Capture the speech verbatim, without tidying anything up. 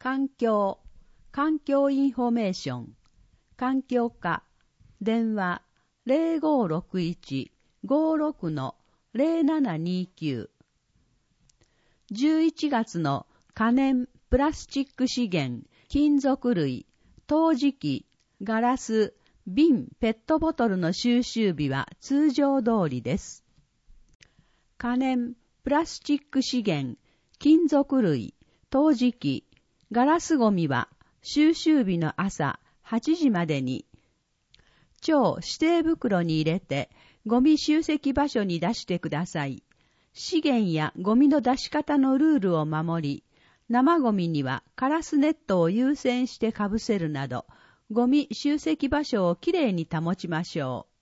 環境、環境インフォメーション、環境課、電話 ゼロごろくいち ごろく ゼロななにきゅう。じゅういちがつの可燃プラスチック資源、金属類、陶磁器、ガラス、瓶、ペットボトルの収集日は通常通りです。可燃プラスチック資源、金属類、陶磁器、ガラスゴミは収集日の朝はちじまでに、超指定袋に入れてゴミ集積場所に出してください。資源やゴミの出し方のルールを守り、生ゴミにはカラスネットを優先してかぶせるなど、ゴミ集積場所をきれいに保ちましょう。